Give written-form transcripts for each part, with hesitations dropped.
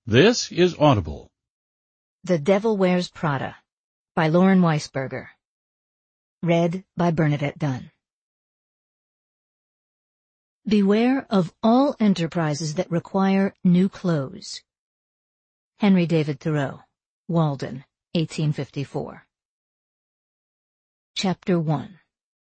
This is Audible. The Devil Wears Prada by Lauren Weisberger. Read by Bernadette Dunn. Beware of all enterprises that require new clothes. Henry David Thoreau, Walden, 1854. Chapter 1.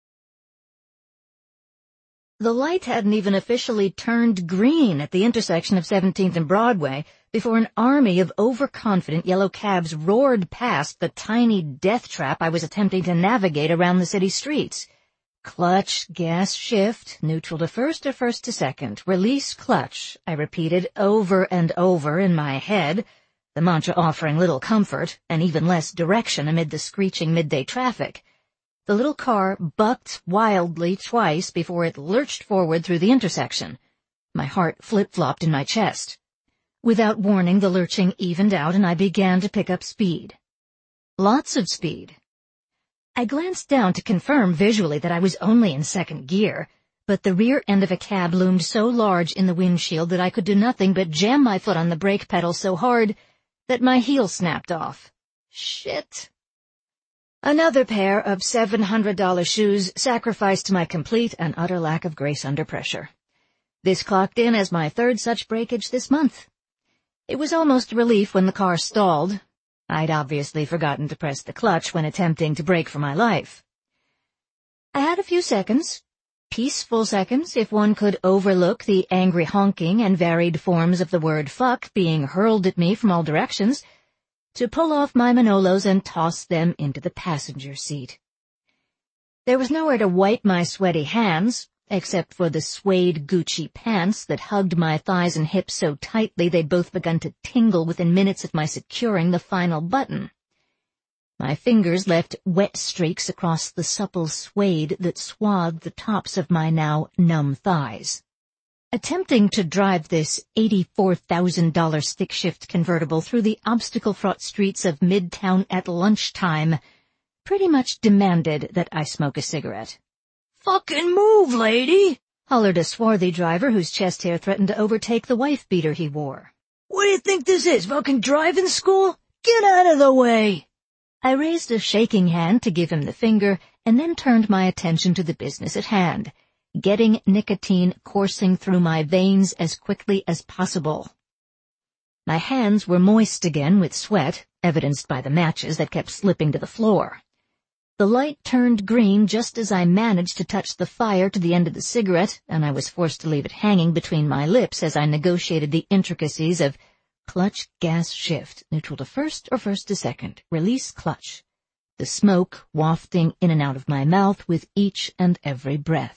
The light hadn't even officially turned green at the intersection of 17th and Broadway before an army of overconfident yellow cabs roared past the tiny death trap I was attempting to navigate around the city streets. Clutch, gas, shift, neutral to first or first to second, release clutch, I repeated over and over in my head, the mantra offering little comfort and even less direction amid the screeching midday traffic. The little car bucked wildly twice before it lurched forward through the intersection. My heart flip-flopped in my chest. Without warning, the lurching evened out and I began to pick up speed. Lots of speed. I glanced down to confirm visually that I was only in second gear, but the rear end of a cab loomed so large in the windshield that I could do nothing but jam my foot on the brake pedal so hard that my heel snapped off. Shit. Another pair of $700 shoes sacrificed to my complete and utter lack of grace under pressure. This clocked in as my third such breakage this month. It was almost a relief when the car stalled. I'd obviously forgotten to press the clutch when attempting to brake for my life. I had a few seconds, peaceful seconds if one could overlook the angry honking and varied forms of the word fuck being hurled at me from all directions, to pull off my Manolos and toss them into the passenger seat. There was nowhere to wipe my sweaty hands, except for the suede Gucci pants that hugged my thighs and hips so tightly they'd both begun to tingle within minutes of my securing the final button. My fingers left wet streaks across the supple suede that swathed the tops of my now numb thighs. Attempting to drive this $84,000 stick-shift convertible through the obstacle-fraught streets of Midtown at lunchtime pretty much demanded that I smoke a cigarette. "Fucking move, lady!" hollered a swarthy driver whose chest hair threatened to overtake the wife-beater he wore. "What do you think this is, fucking driving school? Get out of the way!" I raised a shaking hand to give him the finger and then turned my attention to the business at hand, getting nicotine coursing through my veins as quickly as possible. My hands were moist again with sweat, evidenced by the matches that kept slipping to the floor. The light turned green just as I managed to touch the fire to the end of the cigarette, and I was forced to leave it hanging between my lips as I negotiated the intricacies of clutch, gas, shift, neutral to first or first to second, release clutch, the smoke wafting in and out of my mouth with each and every breath.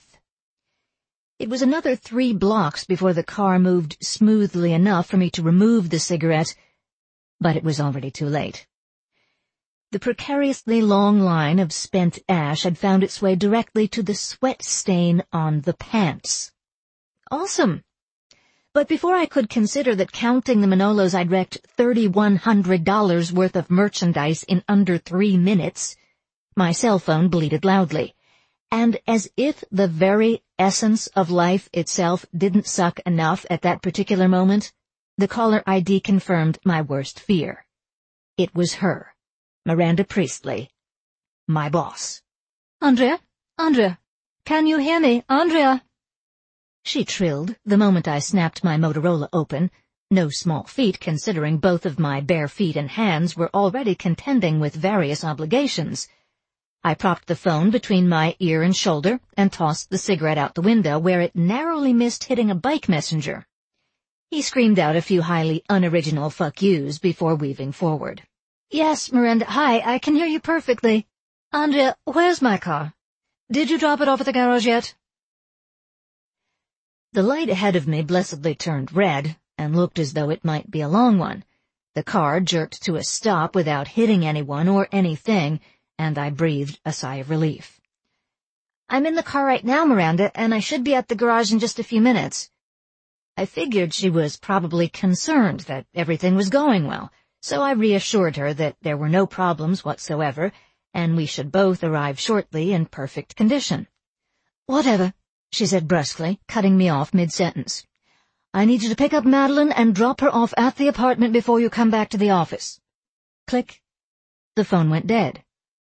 It was another 3 blocks before the car moved smoothly enough for me to remove the cigarette, but it was already too late. The precariously long line of spent ash had found its way directly to the sweat stain on the pants. Awesome! But before I could consider that counting the Manolos I'd wrecked $3,100 worth of merchandise in under 3 minutes, my cell phone bleated loudly. And as if the very essence of life itself didn't suck enough at that particular moment, the caller ID confirmed my worst fear. It was her, Miranda Priestley, my boss. "Andrea? Andrea? Can you hear me, Andrea?" She trilled the moment I snapped my Motorola open, no small feat considering both of my bare feet and hands were already contending with various obligations. I propped the phone between my ear and shoulder and tossed the cigarette out the window where it narrowly missed hitting a bike messenger. He screamed out a few highly unoriginal fuck yous before weaving forward. "Yes, Miranda, hi, I can hear you perfectly. Andrea, where's my car? Did you drop it off at the garage yet?" The light ahead of me blessedly turned red and looked as though it might be a long one. The car jerked to a stop without hitting anyone or anything, and I breathed a sigh of relief. "I'm in the car right now, Miranda, and I should be at the garage in just a few minutes." I figured she was probably concerned that everything was going well, so I reassured her that there were no problems whatsoever, and we should both arrive shortly in perfect condition. "Whatever," she said brusquely, cutting me off mid-sentence. I need you to pick up Madeline and drop her off at the apartment before you come back to the office. Click. The phone went dead.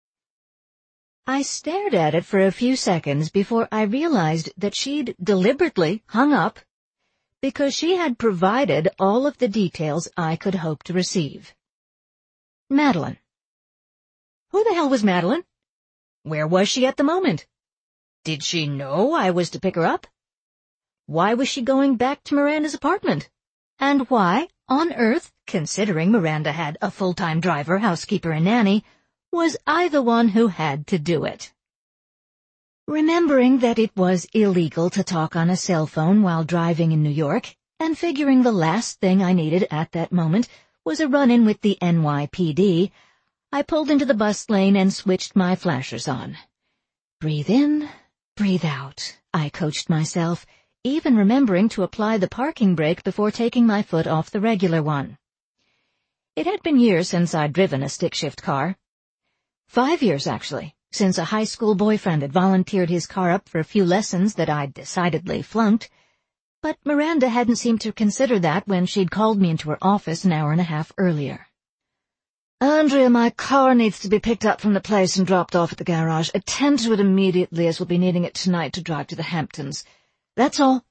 I stared at it for a few seconds before I realized that she'd deliberately hung up because she had provided all of the details I could hope to receive. Madeline. Who the hell was Madeline? Where was she at the moment? Did she know I was to pick her up? Why was she going back to Miranda's apartment? And why, on earth, considering Miranda had a full-time driver, housekeeper, and nanny, was I the one who had to do it? Remembering that it was illegal to talk on a cell phone while driving in New York, and figuring the last thing I needed at that moment was a run-in with the NYPD, I pulled into the bus lane and switched my flashers on. Breathe in, breathe out, I coached myself, even remembering to apply the parking brake before taking my foot off the regular one. It had been years since I'd driven a stick-shift car. 5 years, actually, since a high school boyfriend had volunteered his car up for a few lessons that I'd decidedly flunked, but Miranda hadn't seemed to consider that when she'd called me into her office an hour and a half earlier. Andrea, my car needs to be picked up from the place and dropped off at the garage. Attend to it immediately, as we'll be needing it tonight to drive to the Hamptons. That's all.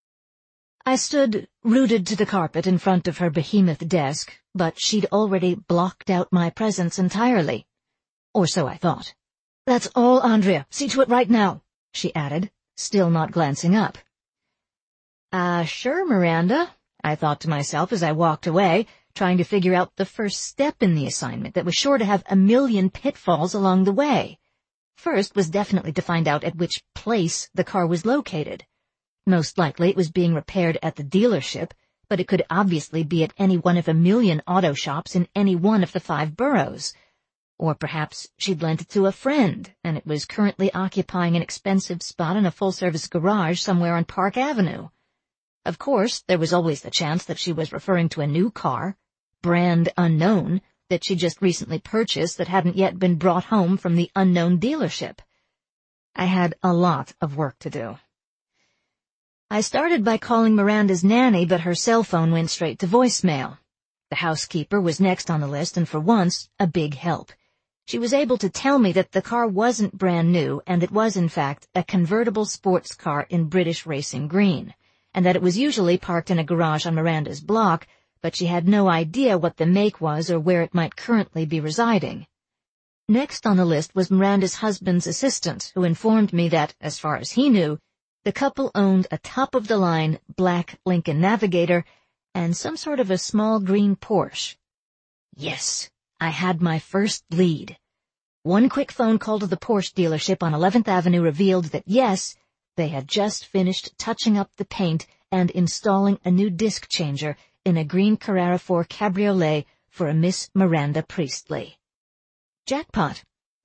I stood rooted to the carpet in front of her behemoth desk, but she'd already blocked out my presence entirely. Or so I thought. That's all, Andrea. See to it right now, she added, still not glancing up. Sure, Miranda, I thought to myself as I walked away, trying to figure out the first step in the assignment that was sure to have a million pitfalls along the way. First was definitely to find out at which place the car was located. Most likely it was being repaired at the dealership, but it could obviously be at any one of a million auto shops in any one of the 5 boroughs. Or perhaps she'd lent it to a friend, and it was currently occupying an expensive spot in a full-service garage somewhere on Park Avenue. Of course, there was always the chance that she was referring to a new car, brand unknown, that she just recently purchased that hadn't yet been brought home from the unknown dealership. I had a lot of work to do. I started by calling Miranda's nanny, but her cell phone went straight to voicemail. The housekeeper was next on the list, and for once, a big help. She was able to tell me that the car wasn't brand new, and it was in fact a convertible sports car in British racing green, and that it was usually parked in a garage on Miranda's block, but she had no idea what the make was or where it might currently be residing. Next on the list was Miranda's husband's assistant, who informed me that, as far as he knew, the couple owned a top-of-the-line black Lincoln Navigator and some sort of a small green Porsche. Yes, I had my first lead. One quick phone call to the Porsche dealership on 11th Avenue revealed that, yes, they had just finished touching up the paint and installing a new disc changer in a green Carrera 4 Cabriolet for a Miss Miranda Priestley. Jackpot.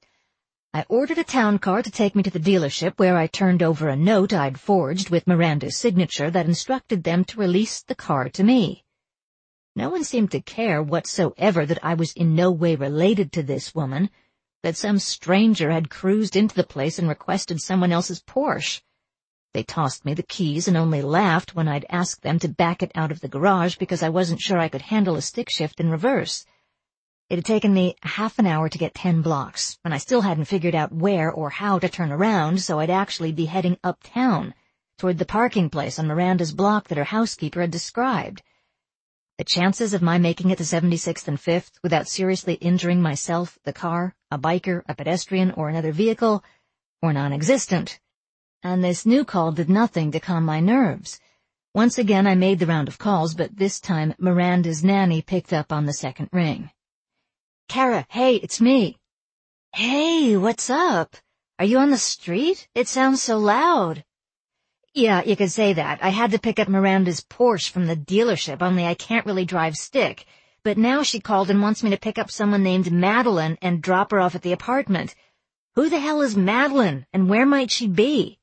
I ordered a town car to take me to the dealership, where I turned over a note I'd forged with Miranda's signature that instructed them to release the car to me. No one seemed to care whatsoever that I was in no way related to this woman, that some stranger had cruised into the place and requested someone else's Porsche. They tossed me the keys and only laughed when I'd asked them to back it out of the garage because I wasn't sure I could handle a stick shift in reverse. It had taken me half an hour to get 10 blocks, and I still hadn't figured out where or how to turn around, so I'd actually be heading uptown, toward the parking place on Miranda's block that her housekeeper had described. The chances of my making it to 76th and 5th without seriously injuring myself, the car, a biker, a pedestrian, or another vehicle were non-existent. And this new call did nothing to calm my nerves. Once again I made the round of calls, but this time Miranda's nanny picked up on the second ring. Kara, hey, it's me. Hey, what's up? Are you on the street? It sounds so loud. Yeah, you could say that. I had to pick up Miranda's Porsche from the dealership, only I can't really drive stick. But now she called and wants me to pick up someone named Madeline and drop her off at the apartment. Who the hell is Madeline, and where might she be?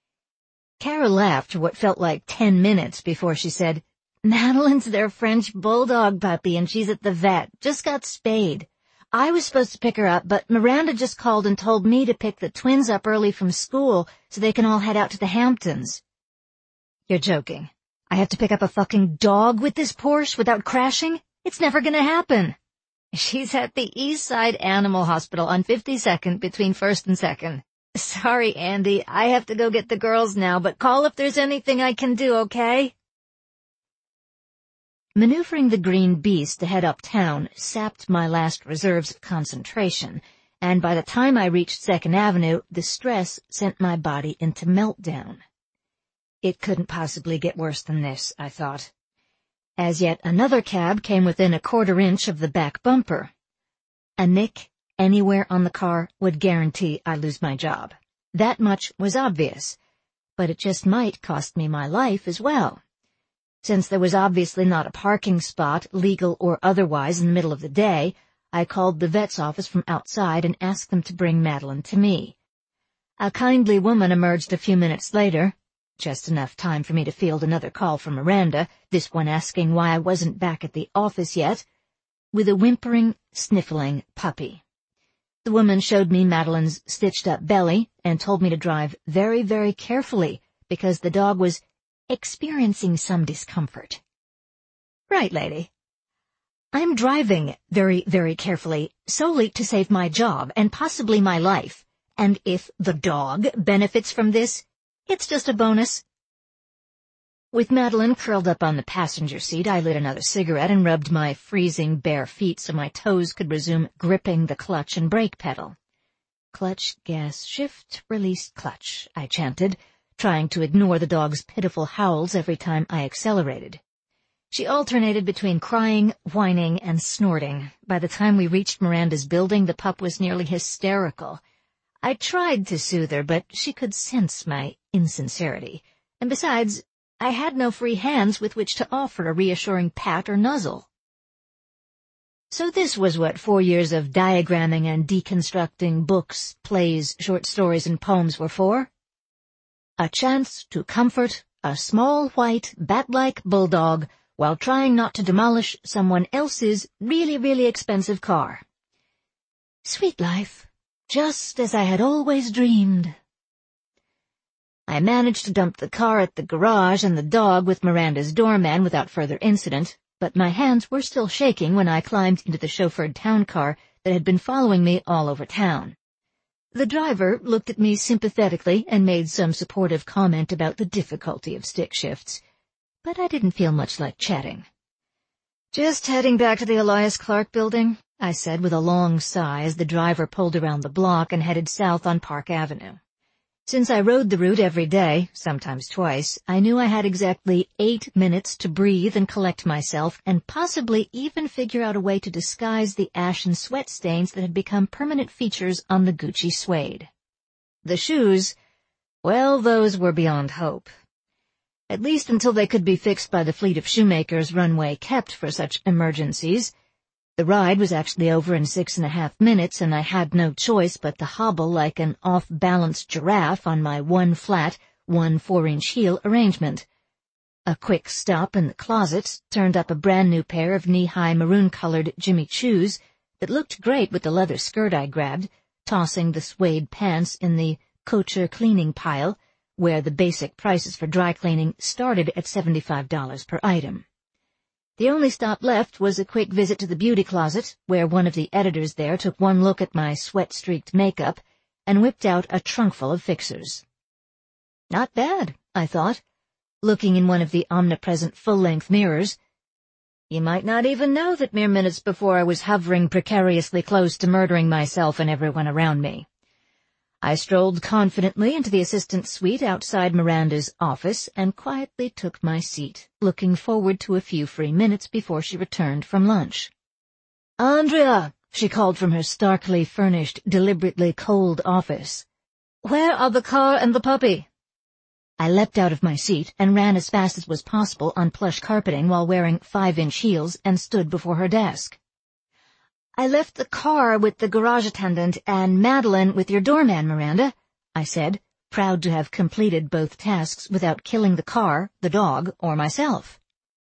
Kara laughed for what felt like 10 minutes before she said, Madeline's their French bulldog puppy, and she's at the vet. Just got spayed. I was supposed to pick her up, but Miranda just called and told me to pick the twins up early from school so they can all head out to the Hamptons. You're joking. I have to pick up a fucking dog with this Porsche without crashing? It's never gonna happen. She's at the East Side Animal Hospital on 52nd between 1st and 2nd. Sorry, Andy, I have to go get the girls now, but call if there's anything I can do, okay? Maneuvering the green beast to head uptown sapped my last reserves of concentration, and by the time I reached 2nd Avenue, the stress sent my body into meltdown. It couldn't possibly get worse than this, I thought. As yet another cab came within a quarter-inch of the back bumper. A nick anywhere on the car would guarantee I lose my job. That much was obvious, but it just might cost me my life as well. Since there was obviously not a parking spot, legal or otherwise, in the middle of the day, I called the vet's office from outside and asked them to bring Madeline to me. A kindly woman emerged a few minutes later, just enough time for me to field another call from Miranda, this one asking why I wasn't back at the office yet, with a whimpering, sniffling puppy. The woman showed me Madeline's stitched-up belly and told me to drive very, very carefully because the dog was experiencing some discomfort. Right, lady. I'm driving very, very carefully, solely to save my job and possibly my life. And if the dog benefits from this, it's just a bonus. With Madeline curled up on the passenger seat, I lit another cigarette and rubbed my freezing bare feet so my toes could resume gripping the clutch and brake pedal. Clutch, gas, shift, release, clutch, I chanted, trying to ignore the dog's pitiful howls every time I accelerated. She alternated between crying, whining, and snorting. By the time we reached Miranda's building, the pup was nearly hysterical. I tried to soothe her, but she could sense my insincerity. And besides, I had no free hands with which to offer a reassuring pat or nuzzle. So this was what 4 years of diagramming and deconstructing books, plays, short stories, and poems were for? A chance to comfort a small white bat-like bulldog while trying not to demolish someone else's really, really expensive car. Sweet life, just as I had always dreamed. I managed to dump the car at the garage and the dog with Miranda's doorman without further incident, but my hands were still shaking when I climbed into the chauffeured town car that had been following me all over town. The driver looked at me sympathetically and made some supportive comment about the difficulty of stick shifts, but I didn't feel much like chatting. Just heading back to the Elias Clark building, I said with a long sigh as the driver pulled around the block and headed south on Park Avenue. Since I rode the route every day, sometimes twice, I knew I had exactly 8 minutes to breathe and collect myself and possibly even figure out a way to disguise the ash and sweat stains that had become permanent features on the Gucci suede. The shoes, well, those were beyond hope. At least until they could be fixed by the fleet of shoemakers Runway kept for such emergencies. The ride was actually over in 6.5 minutes, and I had no choice but to hobble like an off-balanced giraffe on my one flat, 1 4-inch heel arrangement. A quick stop in the closet turned up a brand-new pair of knee-high maroon-colored Jimmy Choos that looked great with the leather skirt I grabbed, tossing the suede pants in the couture cleaning pile, where the basic prices for dry cleaning started at $75 per item. The only stop left was a quick visit to the beauty closet, where one of the editors there took one look at my sweat-streaked makeup and whipped out a trunkful of fixers. Not bad, I thought, looking in one of the omnipresent full-length mirrors. You might not even know that mere minutes before I was hovering precariously close to murdering myself and everyone around me. I strolled confidently into the assistant's suite outside Miranda's office and quietly took my seat, looking forward to a few free minutes before she returned from lunch. "Andrea," she called from her starkly furnished, deliberately cold office. "Where are the car and the puppy?" I leapt out of my seat and ran as fast as was possible on plush carpeting while wearing 5-inch heels and stood before her desk. "I left the car with the garage attendant and Madeline with your doorman, Miranda," I said, proud to have completed both tasks without killing the car, the dog, or myself.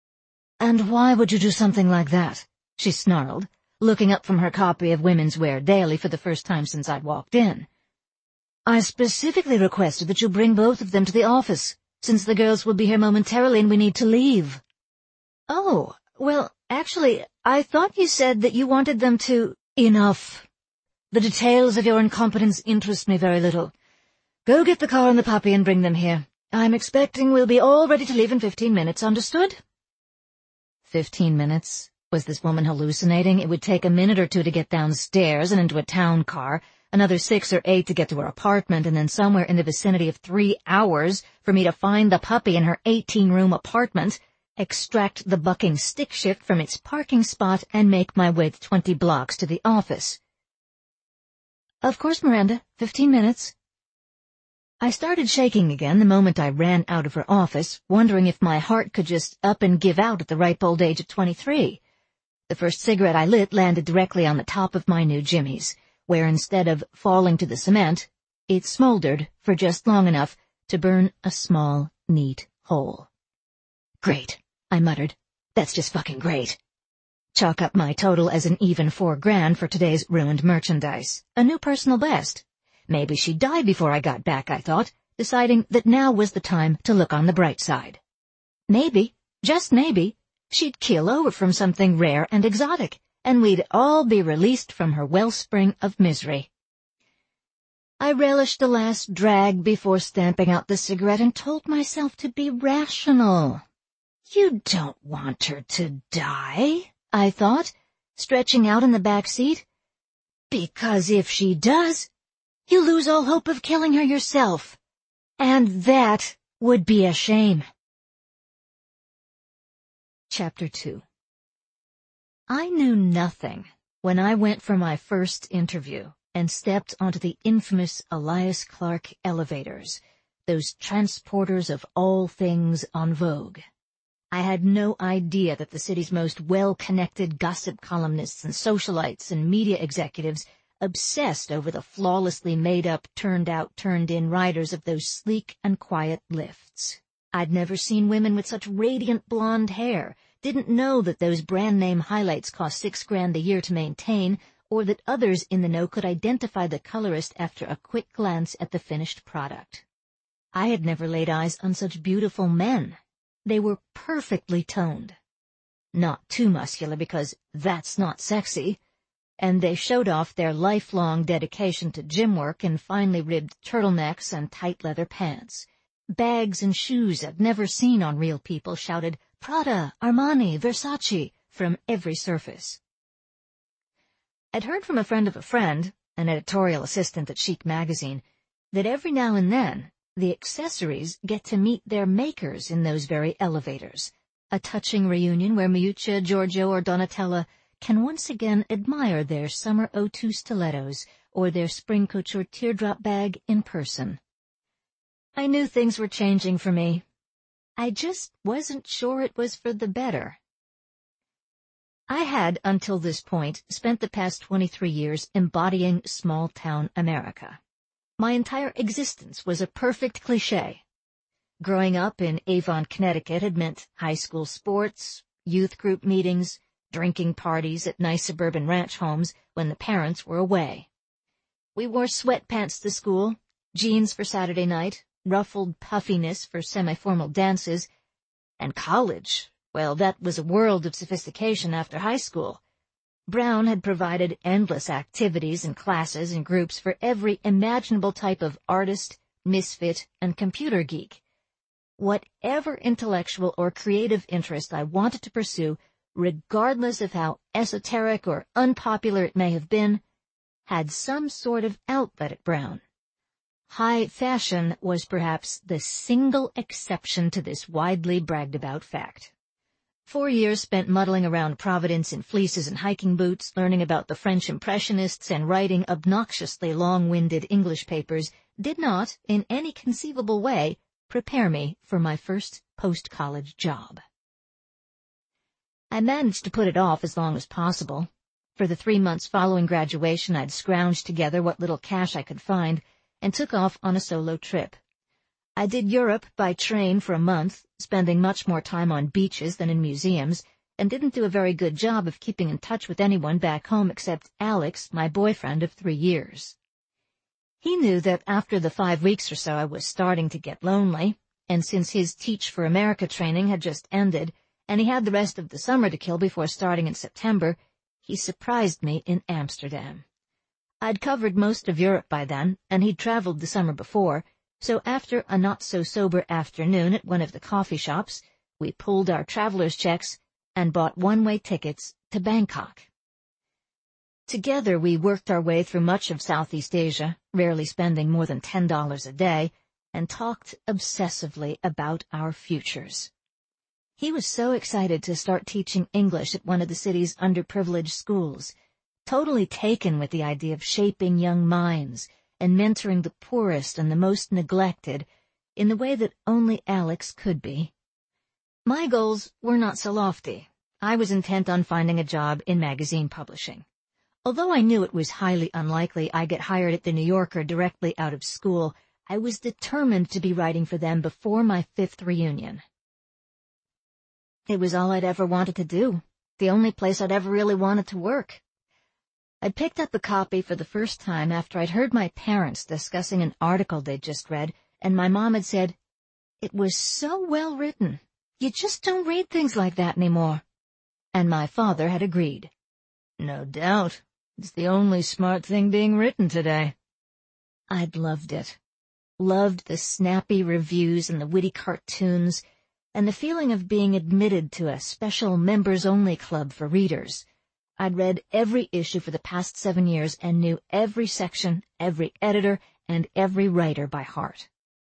"And why would you do something like that?" she snarled, looking up from her copy of Women's Wear Daily for the first time since I'd walked in. "I specifically requested that you bring both of them to the office," since the girls will be here momentarily and we need to leave." "Oh, well, actually, I thought you said that you wanted them to—" "Enough. The details of your incompetence interest me very little. Go get the car and the puppy and bring them here. I'm expecting we'll be all ready to leave in 15 minutes, understood?" 15 minutes? Was this woman hallucinating? It would take a minute or two to get downstairs and into a town car, another 6 or 8 to get to her apartment, and then somewhere in the vicinity of 3 hours for me to find the puppy in her 18-room apartment, extract the bucking stick shift from its parking spot, and make my way the 20 blocks to the office. "Of course, Miranda, 15 minutes. I started shaking again the moment I ran out of her office, wondering if my heart could just up and give out at the ripe old age of 23. The first cigarette I lit landed directly on the top of my new jimmies, where instead of falling to the cement, it smoldered for just long enough to burn a small, neat hole. "Great," I muttered. "That's just fucking great." Chalk up my total as an even $4,000 for today's ruined merchandise. A new personal best. Maybe she'd die before I got back, I thought, deciding that now was the time to look on the bright side. Maybe, just maybe, she'd keel over from something rare and exotic, and we'd all be released from her wellspring of misery. I relished the last drag before stamping out the cigarette and told myself to be rational. "You don't want her to die," I thought, stretching out in the back seat. "Because if she does, you lose all hope of killing her yourself. And that would be a shame." Chapter 2. I knew nothing when I went for my first interview and stepped onto the infamous Elias Clark elevators, those transporters of all things en vogue. I had no idea that the city's most well-connected gossip columnists and socialites and media executives obsessed over the flawlessly made-up, turned-out, turned-in riders of those sleek and quiet lifts. I'd never seen women with such radiant blonde hair, didn't know that those brand-name highlights cost $6,000 a year to maintain, or that others in the know could identify the colorist after a quick glance at the finished product. I had never laid eyes on such beautiful men. They were perfectly toned. Not too muscular, because that's not sexy, and they showed off their lifelong dedication to gym work in finely ribbed turtlenecks and tight leather pants. Bags and shoes I'd never seen on real people shouted Prada, Armani, Versace from every surface. I'd heard from a friend of a friend, an editorial assistant at Chic magazine, that every now and then the accessories get to meet their makers in those very elevators, a touching reunion where Miuccia, Giorgio, or Donatella can once again admire their summer O2 stilettos or their spring couture teardrop bag in person. I knew things were changing for me. I just wasn't sure it was for the better. I had, until this point, spent the past 23 years embodying small-town America. My entire existence was a perfect cliché. Growing up in Avon, Connecticut had meant high school sports, youth group meetings, drinking parties at nice suburban ranch homes when the parents were away. We wore sweatpants to school, jeans for Saturday night, ruffled puffiness for semi-formal dances, and college, well, that was a world of sophistication after high school. Brown had provided endless activities and classes and groups for every imaginable type of artist, misfit, and computer geek. Whatever intellectual or creative interest I wanted to pursue, regardless of how esoteric or unpopular it may have been, had some sort of outlet at Brown. High fashion was perhaps the single exception to this widely bragged-about fact. 4 years spent muddling around Providence in fleeces and hiking boots, learning about the French Impressionists and writing obnoxiously long-winded English papers did not, in any conceivable way, prepare me for my first post-college job. I managed to put it off as long as possible. For the 3 months following graduation, I'd scrounged together what little cash I could find and took off on a solo trip. I did Europe by train for a month, spending much more time on beaches than in museums, and didn't do a very good job of keeping in touch with anyone back home except Alex, my boyfriend of 3 years. He knew that after the 5 weeks or so I was starting to get lonely, and since his Teach for America training had just ended, and he had the rest of the summer to kill before starting in September, he surprised me in Amsterdam. I'd covered most of Europe by then, and he'd traveled the summer before, so after a not-so-sober afternoon at one of the coffee shops, we pulled our traveler's checks and bought one-way tickets to Bangkok. Together we worked our way through much of Southeast Asia, rarely spending more than $10 a day, and talked obsessively about our futures. He was so excited to start teaching English at one of the city's underprivileged schools, totally taken with the idea of shaping young minds and mentoring the poorest and the most neglected in the way that only Alex could be. My goals were not so lofty. I was intent on finding a job in magazine publishing. Although I knew it was highly unlikely I'd get hired at The New Yorker directly out of school, I was determined to be writing for them before my 5th reunion. It was all I'd ever wanted to do, the only place I'd ever really wanted to work. I'd picked up a copy for the first time after I'd heard my parents discussing an article they'd just read, and my mom had said, "It was so well written. You just don't read things like that anymore." And my father had agreed. "No doubt. It's the only smart thing being written today." I'd loved it. Loved the snappy reviews and the witty cartoons, and the feeling of being admitted to a special members-only club for readers. I'd read every issue for the past 7 years and knew every section, every editor, and every writer by heart.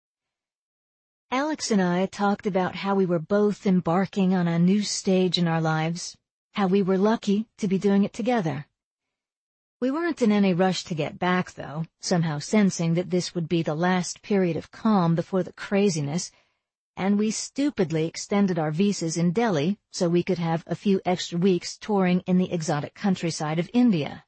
Alex and I talked about how we were both embarking on a new stage in our lives, how we were lucky to be doing it together. We weren't in any rush to get back, though, somehow sensing that this would be the last period of calm before the craziness, and we stupidly extended our visas in Delhi so we could have a few extra weeks touring in the exotic countryside of India.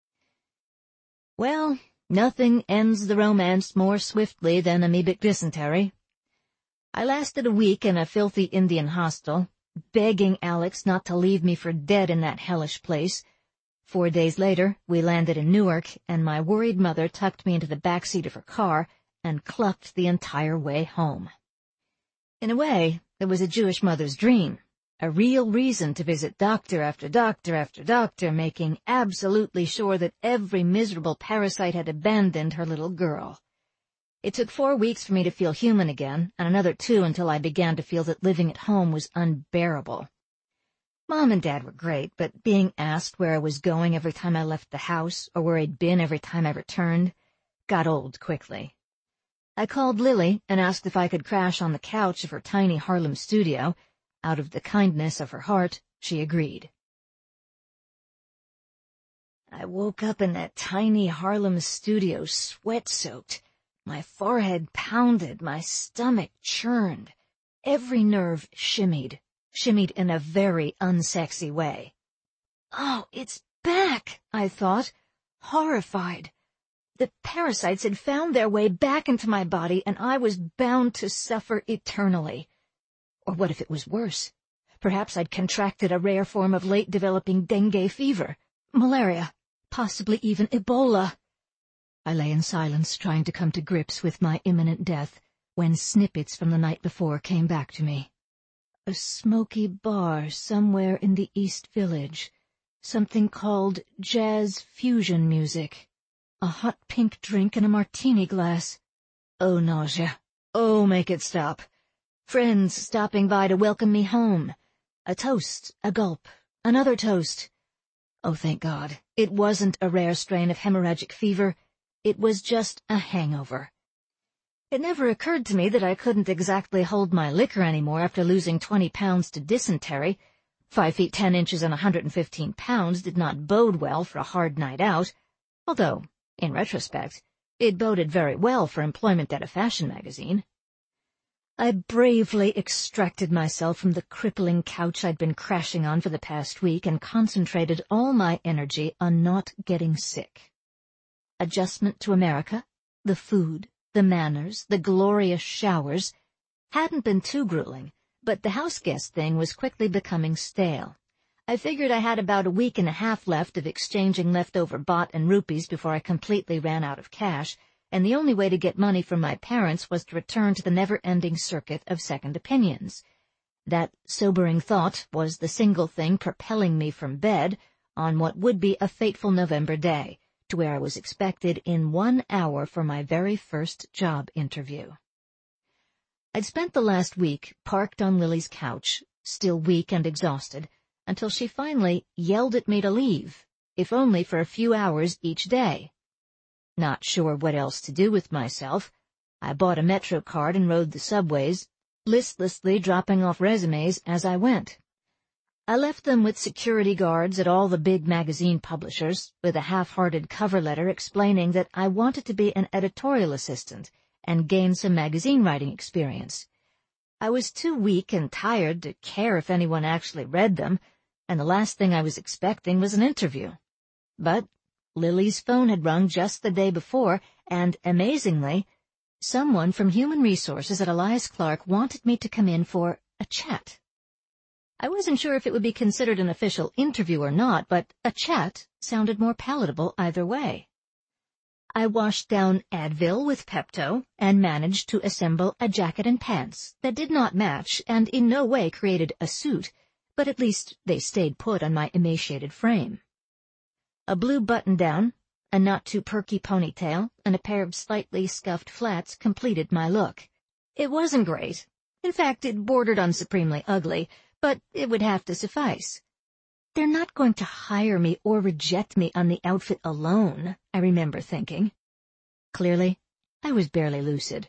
Well, nothing ends the romance more swiftly than amoebic dysentery. I lasted a week in a filthy Indian hostel, begging Alex not to leave me for dead in that hellish place. 4 days later, we landed in Newark, and my worried mother tucked me into the back seat of her car and clucked the entire way home. In a way, it was a Jewish mother's dream, a real reason to visit doctor after doctor after doctor, making absolutely sure that every miserable parasite had abandoned her little girl. It took 4 weeks for me to feel human again, and another 2 until I began to feel that living at home was unbearable. Mom and Dad were great, but being asked where I was going every time I left the house, or where I'd been every time I returned, got old quickly. I called Lily and asked if I could crash on the couch of her tiny Harlem studio. Out of the kindness of her heart, she agreed. I woke up in that tiny Harlem studio sweat-soaked. My forehead pounded, my stomach churned. Every nerve shimmied in a very unsexy way. "Oh, it's back," I thought, horrified. The parasites had found their way back into my body, and I was bound to suffer eternally. Or what if it was worse? Perhaps I'd contracted a rare form of late-developing dengue fever, malaria, possibly even Ebola. I lay in silence, trying to come to grips with my imminent death, when snippets from the night before came back to me. A smoky bar somewhere in the East Village, something called jazz fusion music. A hot pink drink in a martini glass. Oh, nausea. Oh, make it stop. Friends stopping by to welcome me home. A toast, a gulp, another toast. Oh, thank God. It wasn't a rare strain of hemorrhagic fever. It was just a hangover. It never occurred to me that I couldn't exactly hold my liquor anymore after losing 20 pounds to dysentery. 5 feet 10 inches and 115 pounds did not bode well for a hard night out, although, in retrospect, it boded very well for employment at a fashion magazine. I bravely extracted myself from the crippling couch I'd been crashing on for the past week and concentrated all my energy on not getting sick. Adjustment to America, the food, the manners, the glorious showers, hadn't been too grueling, but the house guest thing was quickly becoming stale. I figured I had about a week and a half left of exchanging leftover baht and rupees before I completely ran out of cash, and the only way to get money from my parents was to return to the never-ending circuit of second opinions. That sobering thought was the single thing propelling me from bed on what would be a fateful November day, to where I was expected in 1 hour for my very first job interview. I'd spent the last week parked on Lily's couch, still weak and exhausted, until she finally yelled at me to leave, if only for a few hours each day. Not sure what else to do with myself, I bought a Metro card and rode the subways, listlessly dropping off resumes as I went. I left them with security guards at all the big magazine publishers, with a half-hearted cover letter explaining that I wanted to be an editorial assistant and gain some magazine writing experience. I was too weak and tired to care if anyone actually read them, and the last thing I was expecting was an interview. But Lily's phone had rung just the day before, and, amazingly, someone from Human Resources at Elias Clark wanted me to come in for a chat. I wasn't sure if it would be considered an official interview or not, but a chat sounded more palatable either way. I washed down Advil with Pepto and managed to assemble a jacket and pants that did not match and in no way created a suit, but at least they stayed put on my emaciated frame. A blue button-down, a not-too-perky ponytail, and a pair of slightly scuffed flats completed my look. It wasn't great. In fact, it bordered on supremely ugly, but it would have to suffice. They're not going to hire me or reject me on the outfit alone, I remember thinking. Clearly, I was barely lucid.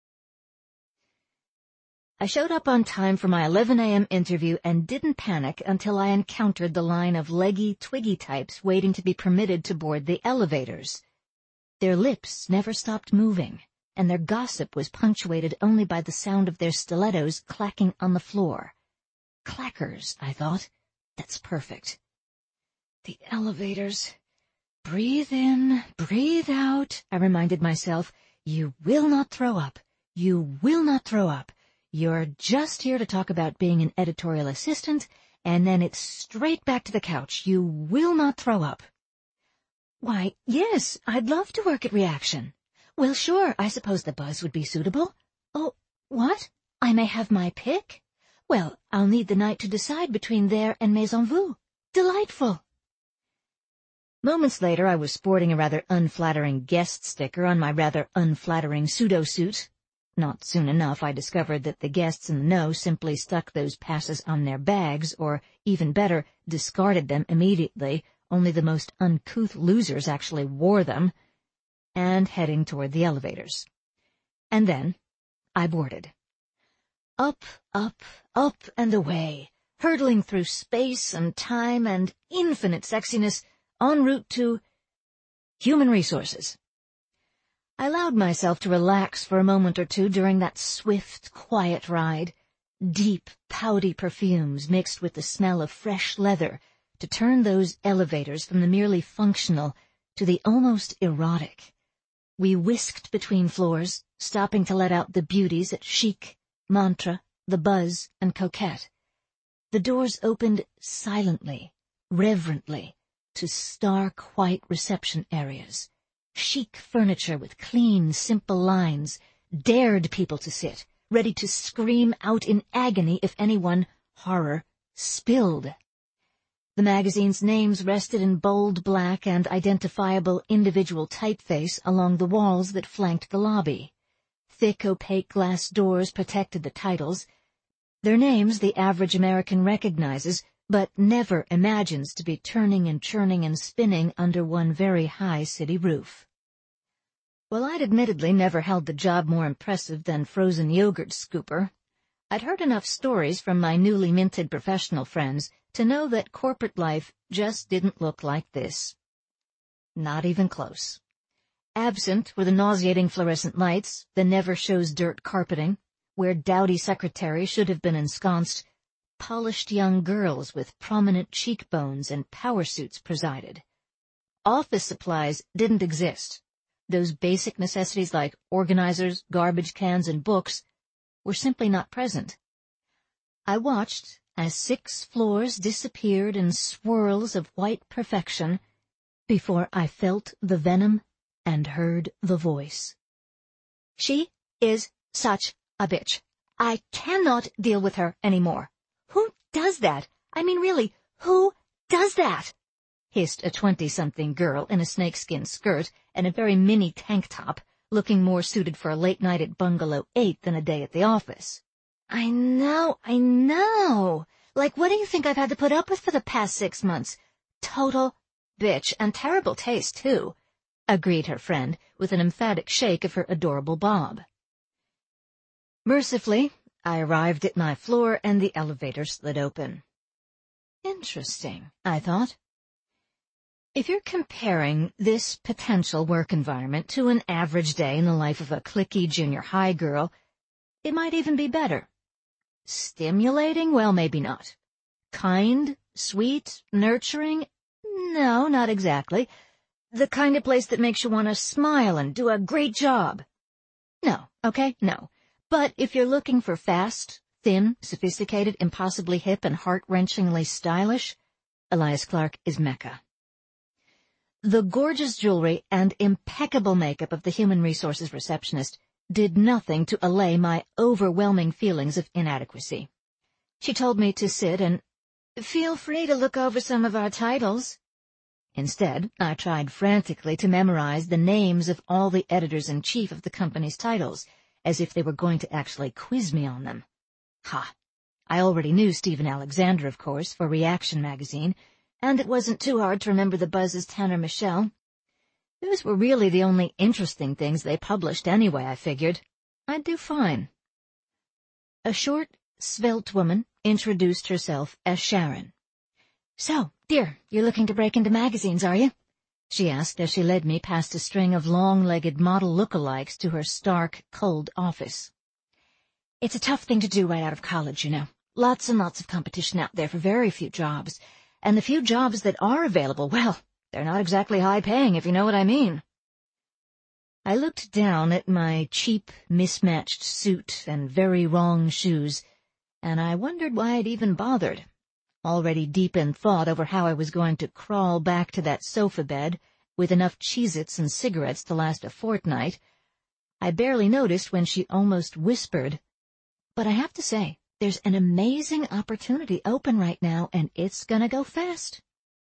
I showed up on time for my 11 a.m. interview and didn't panic until I encountered the line of leggy, twiggy types waiting to be permitted to board the elevators. Their lips never stopped moving, and their gossip was punctuated only by the sound of their stilettos clacking on the floor. Clackers, I thought. That's perfect. The elevators. Breathe in, breathe out, I reminded myself. You will not throw up. You will not throw up. You're just here to talk about being an editorial assistant, and then it's straight back to the couch. You will not throw up. Why, yes, I'd love to work at Reaction. Well, sure, I suppose the Buzz would be suitable. Oh, what? I may have my pick? Well, I'll need the night to decide between there and Maison Vue. Delightful. Moments later, I was sporting a rather unflattering guest sticker on my rather unflattering pseudo-suit. Not soon enough, I discovered that the guests in the know simply stuck those passes on their bags, or, even better, discarded them immediately. Only the most uncouth losers actually wore them. And heading toward the elevators. And then, I boarded. Up, up, up and away, hurtling through space and time and infinite sexiness, en route to Human Resources. I allowed myself to relax for a moment or two during that swift, quiet ride, deep, pouty perfumes mixed with the smell of fresh leather to turn those elevators from the merely functional to the almost erotic. We whisked between floors, stopping to let out the beauties at Chic, Mantra, The Buzz, and Coquette. The doors opened silently, reverently, to stark white reception areas. Chic furniture with clean, simple lines dared people to sit, ready to scream out in agony if anyone, horror, spilled. The magazine's names rested in bold black and identifiable individual typeface along the walls that flanked the lobby. Thick, opaque glass doors protected the titles. Their names the average American recognizes, but never imagines to be turning and churning and spinning under one very high city roof. While I'd admittedly never held the job more impressive than frozen yogurt scooper, I'd heard enough stories from my newly minted professional friends to know that corporate life just didn't look like this. Not even close. Absent were the nauseating fluorescent lights, the never-shows-dirt carpeting, where dowdy secretaries should have been ensconced. Polished young girls with prominent cheekbones and power suits presided. Office supplies didn't exist. Those basic necessities like organizers, garbage cans, and books were simply not present. I watched as 6 floors disappeared in swirls of white perfection before I felt the venom and heard the voice. "She is such a bitch. I cannot deal with her anymore. Who does that? I mean, really, who does that?" hissed a 20-something girl in a snakeskin skirt and a very mini tank top, looking more suited for a late night at Bungalow 8 than a day at the office. I know. Like, what do you think I've had to put up with for the past 6 months? Total bitch, and terrible taste, too, agreed her friend, with an emphatic shake of her adorable bob. Mercifully, I arrived at my floor and the elevator slid open. Interesting, I thought. If you're comparing this potential work environment to an average day in the life of a cliquey junior high girl, it might even be better. Stimulating? Well, maybe not. Kind? Sweet? Nurturing? No, not exactly. The kind of place that makes you want to smile and do a great job. No, okay? No. But if you're looking for fast, thin, sophisticated, impossibly hip, and heart-wrenchingly stylish, Elias Clark is Mecca. The gorgeous jewelry and impeccable makeup of the human resources receptionist did nothing to allay my overwhelming feelings of inadequacy. She told me to sit and feel free to look over some of our titles. Instead, I tried frantically to memorize the names of all the editors-in-chief of the company's titles, as if they were going to actually quiz me on them. Ha! I already knew Stephen Alexander, of course, for Reaction magazine, and it wasn't too hard to remember the Buzz's Tanner Michelle. Those were really the only interesting things they published anyway, I figured. I'd do fine. A short, svelte woman introduced herself as Sharon. "So, dear, you're looking to break into magazines, are you?" she asked as she led me past a string of long-legged model lookalikes to her stark, cold office. "It's a tough thing to do right out of college, you know. Lots and lots of competition out there for very few jobs. And the few jobs that are available, well, they're not exactly high-paying, if you know what I mean." I looked down at my cheap, mismatched suit and very wrong shoes, and I wondered why I'd even bothered. Already deep in thought over how I was going to crawl back to that sofa bed with enough Cheez-Its and cigarettes to last a fortnight, I barely noticed when she almost whispered, "But I have to say, there's an amazing opportunity open right now, and it's gonna go fast."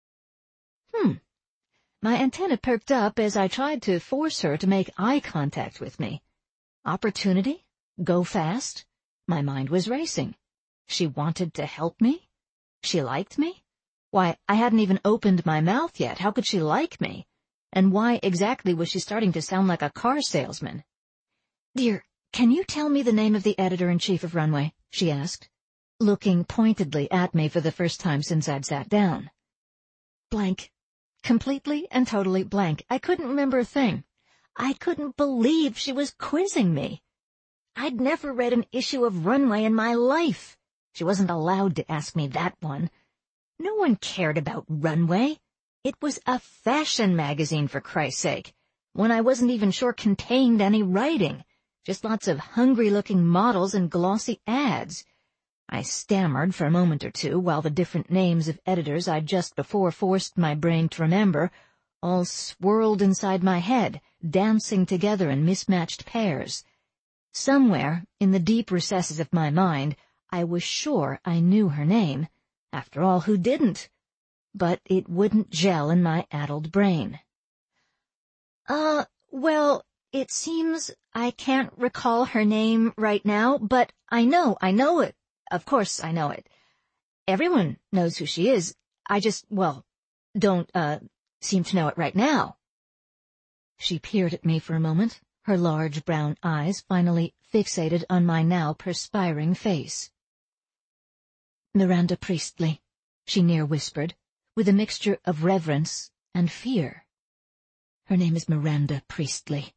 My antenna perked up as I tried to force her to make eye contact with me. Opportunity? Go fast? My mind was racing. She wanted to help me? She liked me? Why, I hadn't even opened my mouth yet. How could she like me? And why exactly was she starting to sound like a car salesman? "Dear, can you tell me the name of the editor-in-chief of Runway?" she asked, looking pointedly at me for the first time since I'd sat down. Blank. Completely and totally blank. I couldn't remember a thing. I couldn't believe she was quizzing me. I'd never read an issue of Runway in my life. She wasn't allowed to ask me that one. No one cared about Runway. It was a fashion magazine, for Christ's sake, one I wasn't even sure contained any writing, just lots of hungry-looking models and glossy ads. I stammered for a moment or two while the different names of editors I'd just before forced my brain to remember all swirled inside my head, dancing together in mismatched pairs. Somewhere, in the deep recesses of my mind, I was sure I knew her name. After all, who didn't? But it wouldn't gel in my addled brain. Well, it seems I can't recall her name right now, but I know it. Of course I know it. Everyone knows who she is. I just, don't, seem to know it right now." She peered at me for a moment, her large brown eyes finally fixated on my now perspiring face. "Miranda Priestley," she near whispered, with a mixture of reverence and fear. "Her name is Miranda Priestley."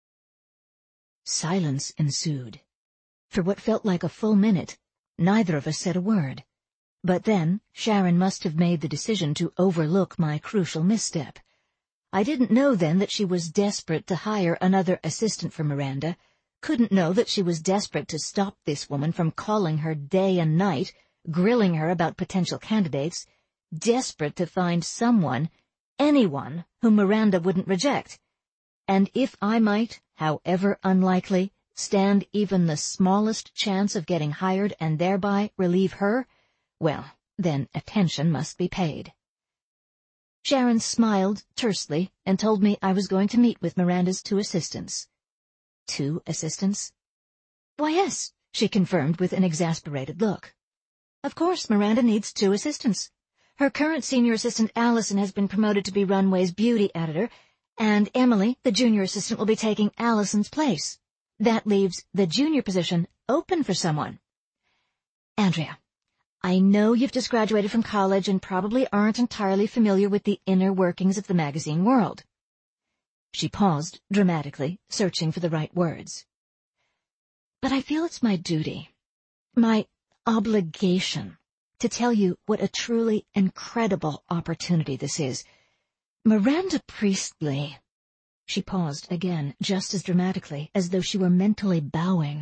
Silence ensued. For what felt like a full minute, neither of us said a word. But then Sharon must have made the decision to overlook my crucial misstep. I didn't know then that she was desperate to hire another assistant for Miranda, couldn't know that she was desperate to stop this woman from calling her day and night, grilling her about potential candidates, desperate to find someone, anyone, whom Miranda wouldn't reject. And if I might, however unlikely, stand even the smallest chance of getting hired and thereby relieve her, well, then attention must be paid. Sharon smiled tersely and told me I was going to meet with Miranda's 2 assistants. 2 assistants? Why, yes, she confirmed with an exasperated look. Of course, Miranda needs 2 assistants. Her current senior assistant, Allison, has been promoted to be Runway's beauty editor, and Emily, the junior assistant, will be taking Allison's place. That leaves the junior position open for someone. Andrea, I know you've just graduated from college and probably aren't entirely familiar with the inner workings of the magazine world. She paused dramatically, searching for the right words. But I feel it's my duty, my obligation, to tell you what a truly incredible opportunity this is. Miranda Priestley. She paused again, just as dramatically, as though she were mentally bowing.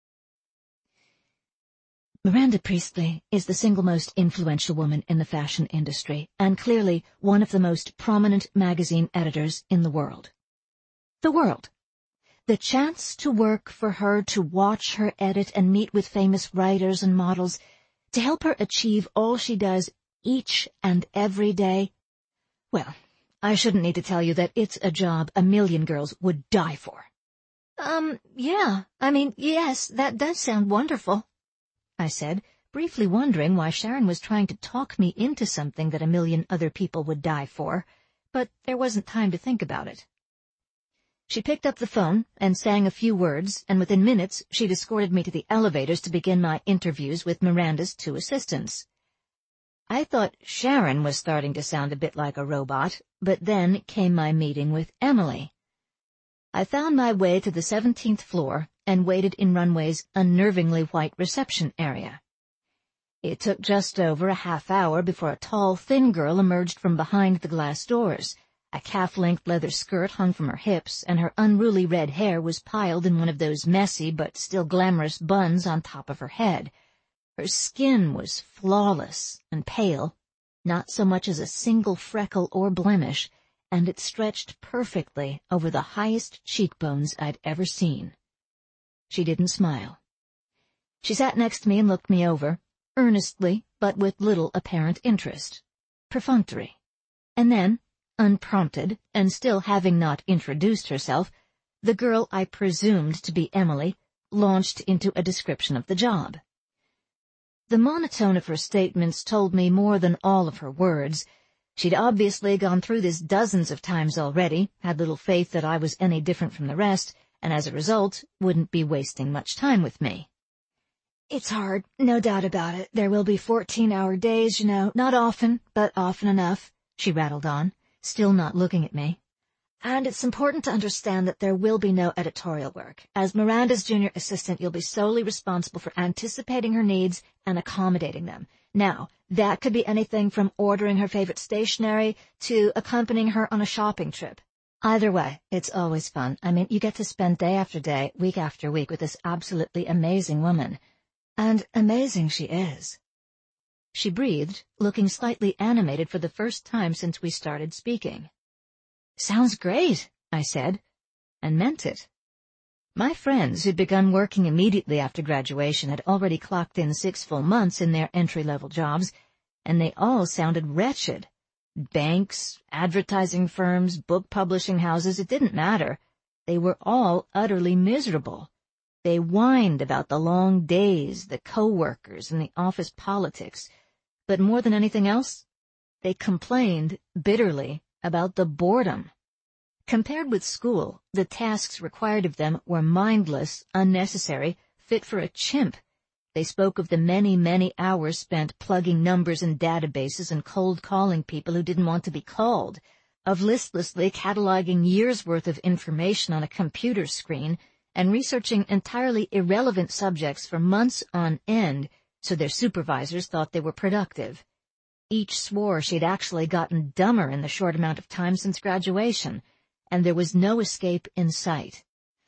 Miranda Priestley is the single most influential woman in the fashion industry, and clearly one of the most prominent magazine editors in the world. The world. The chance to work for her, to watch her edit and meet with famous writers and models, to help her achieve all she does each and every day. Well, I shouldn't need to tell you that it's a job a million girls would die for. Yes, that does sound wonderful, I said, briefly wondering why Sharon was trying to talk me into something that a million other people would die for, but there wasn't time to think about it. She picked up the phone and sang a few words, and within minutes she'd escorted me to the elevators to begin my interviews with Miranda's 2 assistants. I thought Sharon was starting to sound a bit like a robot, but then came my meeting with Emily. I found my way to the 17th floor and waited in Runway's unnervingly white reception area. It took just over a half hour before a tall, thin girl emerged from behind the glass doors. A calf-length leather skirt hung from her hips, and her unruly red hair was piled in one of those messy but still glamorous buns on top of her head. Her skin was flawless and pale, not so much as a single freckle or blemish, and it stretched perfectly over the highest cheekbones I'd ever seen. She didn't smile. She sat next to me and looked me over, earnestly but with little apparent interest. Perfunctory. And then, unprompted, and still having not introduced herself, the girl I presumed to be Emily launched into a description of the job. The monotone of her statements told me more than all of her words. She'd obviously gone through this dozens of times already, had little faith that I was any different from the rest, and as a result wouldn't be wasting much time with me. It's hard, no doubt about it. There will be 14-hour days, you know, not often, but often enough, she rattled on, still not looking at me. And it's important to understand that there will be no editorial work. As Miranda's junior assistant, you'll be solely responsible for anticipating her needs and accommodating them. Now, that could be anything from ordering her favorite stationery to accompanying her on a shopping trip. Either way, it's always fun. I mean, you get to spend day after day, week after week with this absolutely amazing woman. And amazing she is. She breathed, looking slightly animated for the first time since we started speaking. Sounds great, I said, and meant it. My friends who'd begun working immediately after graduation had already clocked in 6 full months in their entry-level jobs, and they all sounded wretched. Banks, advertising firms, book publishing houses, it didn't matter. They were all utterly miserable. They whined about the long days, the co-workers, and the office politics. But more than anything else, they complained bitterly about the boredom. Compared with school, the tasks required of them were mindless, unnecessary, fit for a chimp. They spoke of the many, many hours spent plugging numbers in databases and cold calling people who didn't want to be called, of listlessly cataloging years' worth of information on a computer screen and researching entirely irrelevant subjects for months on end so their supervisors thought they were productive. Each swore she'd actually gotten dumber in the short amount of time since graduation, and there was no escape in sight.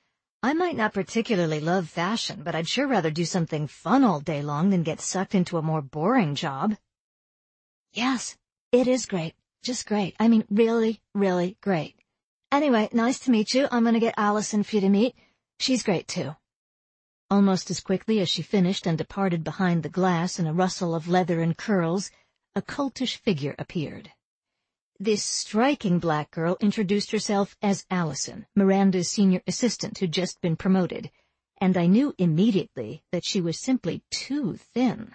I might not particularly love fashion, but I'd sure rather do something fun all day long than get sucked into a more boring job. Yes, it is great. Just great. I mean, really, really great. Anyway, nice to meet you. I'm gonna get Allison for you to meet. She's great, too." Almost as quickly as she finished and departed behind the glass in a rustle of leather and curls, a cultish figure appeared. This striking black girl introduced herself as Allison, Miranda's senior assistant who'd just been promoted, and I knew immediately that she was simply too thin.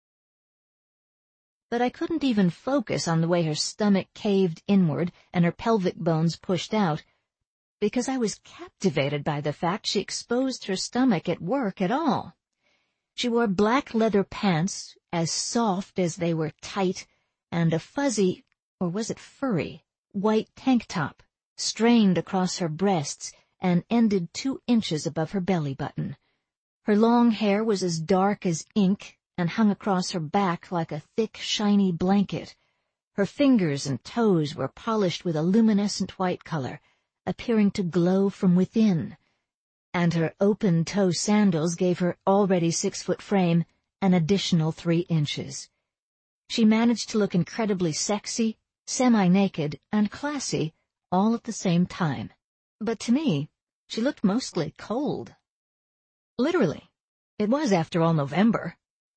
But I couldn't even focus on the way her stomach caved inward and her pelvic bones pushed out, because I was captivated by the fact she exposed her stomach at work at all. She wore black leather pants, as soft as they were tight, and a fuzzy, or was it furry, white tank top, strained across her breasts and ended 2 inches above her belly button. Her long hair was as dark as ink and hung across her back like a thick, shiny blanket. Her fingers and toes were polished with a luminescent white color, appearing to glow from within, and her open-toe sandals gave her already 6-foot frame an additional 3 inches. She managed to look incredibly sexy, semi-naked, and classy all at the same time. But to me, she looked mostly cold. Literally. It was, after all, November.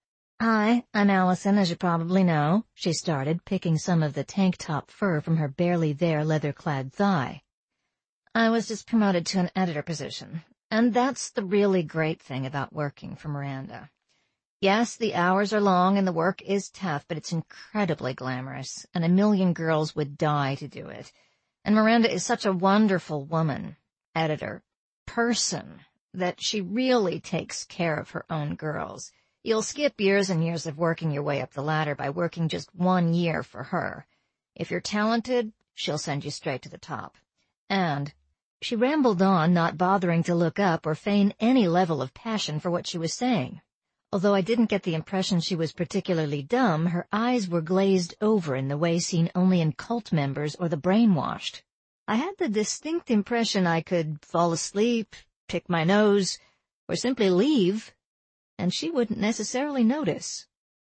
"Hi, I'm Allison, as you probably know," she started, picking some of the tank-top fur from her barely-there leather-clad thigh. "I was just promoted to an editor position, and that's the really great thing about working for Miranda. Yes, the hours are long and the work is tough, but it's incredibly glamorous, and a million girls would die to do it. And Miranda is such a wonderful woman, editor, person, that she really takes care of her own girls. You'll skip years and years of working your way up the ladder by working just 1 year for her. If you're talented, she'll send you straight to the top. And..." She rambled on, not bothering to look up or feign any level of passion for what she was saying. Although I didn't get the impression she was particularly dumb, her eyes were glazed over in the way seen only in cult members or the brainwashed. I had the distinct impression I could fall asleep, pick my nose, or simply leave, and she wouldn't necessarily notice.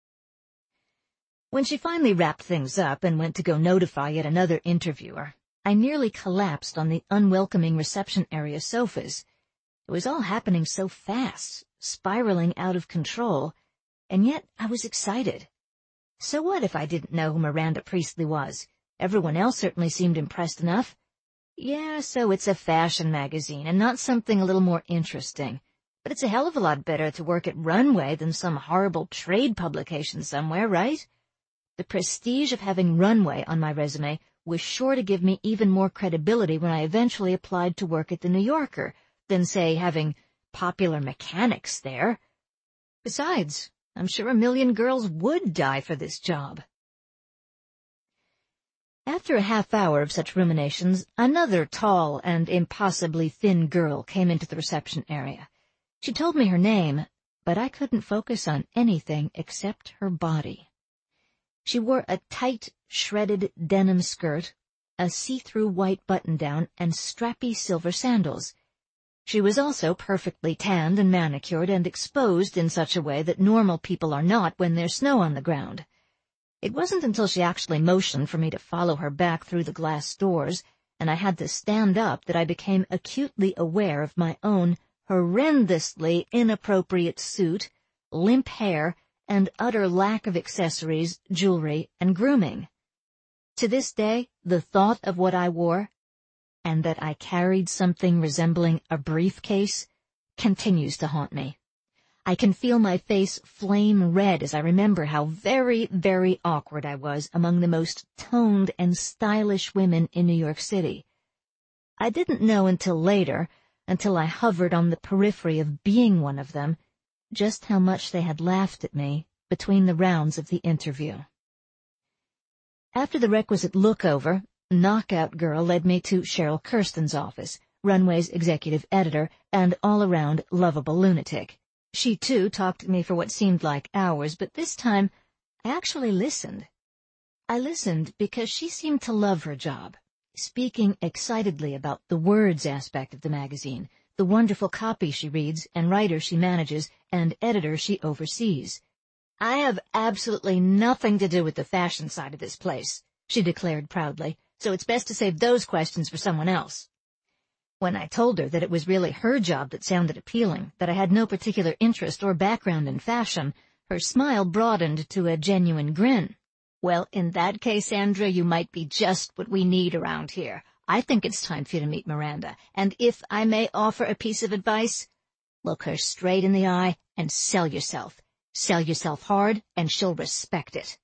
When she finally wrapped things up and went to go notify yet another interviewer, I nearly collapsed on the unwelcoming reception area sofas. It was all happening so fast, spiraling out of control, and yet I was excited. So what if I didn't know who Miranda Priestley was? Everyone else certainly seemed impressed enough. Yeah, so it's a fashion magazine and not something a little more interesting. But it's a hell of a lot better to work at Runway than some horrible trade publication somewhere, right? The prestige of having Runway on my resume was sure to give me even more credibility when I eventually applied to work at The New Yorker than, say, having Popular Mechanics there. Besides, I'm sure a million girls would die for this job. After a half-hour of such ruminations, another tall and impossibly thin girl came into the reception area. She told me her name, but I couldn't focus on anything except her body. She wore a tight, shredded denim skirt, a see-through white button-down, and strappy silver sandals. She was also perfectly tanned and manicured and exposed in such a way that normal people are not when there's snow on the ground. It wasn't until she actually motioned for me to follow her back through the glass doors, and I had to stand up, that I became acutely aware of my own horrendously inappropriate suit, limp hair, and utter lack of accessories, jewelry, and grooming. To this day, the thought of what I wore, and that I carried something resembling a briefcase, continues to haunt me. I can feel my face flame red as I remember how very, very awkward I was among the most toned and stylish women in New York City. I didn't know until later, until I hovered on the periphery of being one of them, just how much they had laughed at me between the rounds of the interview. After the requisite look-over, Knockout Girl led me to Cheryl Kirsten's office, Runway's executive editor and all-around lovable lunatic. She, too, talked to me for what seemed like hours, but this time I actually listened. I listened because she seemed to love her job, speaking excitedly about the words aspect of the magazine, the wonderful copy she reads and writer she manages and editor she oversees. "I have absolutely nothing to do with the fashion side of this place," she declared proudly, so it's best to save those questions for someone else. When I told her that it was really her job that sounded appealing, that I had no particular interest or background in fashion, her smile broadened to a genuine grin. Well, in that case, Andrea, you might be just what we need around here. I think it's time for you to meet Miranda, and if I may offer a piece of advice, look her straight in the eye and sell yourself. Sell yourself hard, and she'll respect it.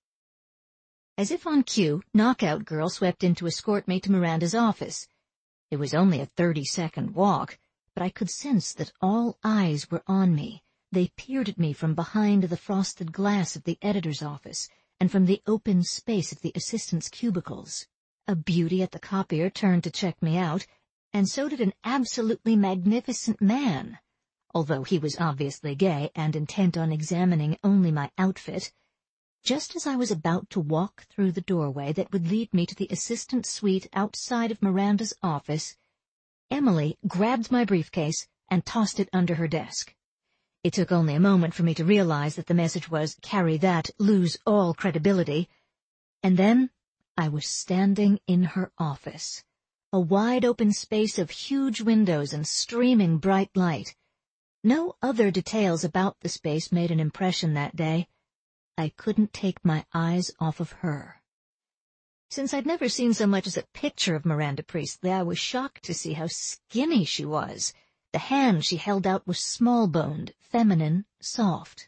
As if on cue, Knockout Girl swept in to escort me to Miranda's office. It was only a 30-second walk, but I could sense that all eyes were on me. They peered at me from behind the frosted glass of the editor's office and from the open space of the assistants' cubicles. A beauty at the copier turned to check me out, and so did an absolutely magnificent man. Although he was obviously gay and intent on examining only my outfit, just as I was about to walk through the doorway that would lead me to the assistant suite outside of Miranda's office, Emily grabbed my briefcase and tossed it under her desk. It took only a moment for me to realize that the message was, "Carry that, lose all credibility." And then I was standing in her office, a wide-open space of huge windows and streaming bright light. No other details about the space made an impression that day. I couldn't take my eyes off of her. Since I'd never seen so much as a picture of Miranda Priestley, I was shocked to see how skinny she was. The hand she held out was small-boned, feminine, soft.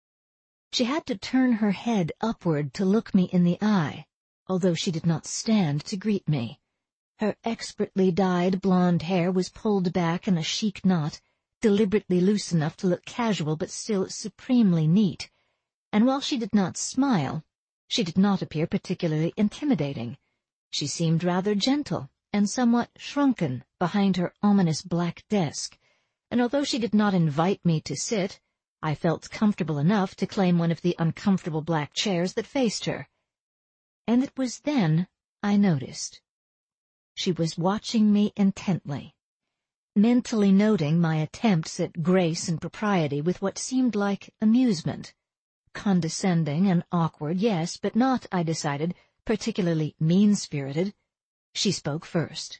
She had to turn her head upward to look me in the eye, although she did not stand to greet me. Her expertly dyed blonde hair was pulled back in a chic knot, deliberately loose enough to look casual but still supremely neat. And while she did not smile, she did not appear particularly intimidating. She seemed rather gentle and somewhat shrunken behind her ominous black desk, and although she did not invite me to sit, I felt comfortable enough to claim one of the uncomfortable black chairs that faced her. And it was then I noticed. She was watching me intently, mentally noting my attempts at grace and propriety with what seemed like amusement. Condescending and awkward, yes, but not, I decided, particularly mean-spirited. She spoke first.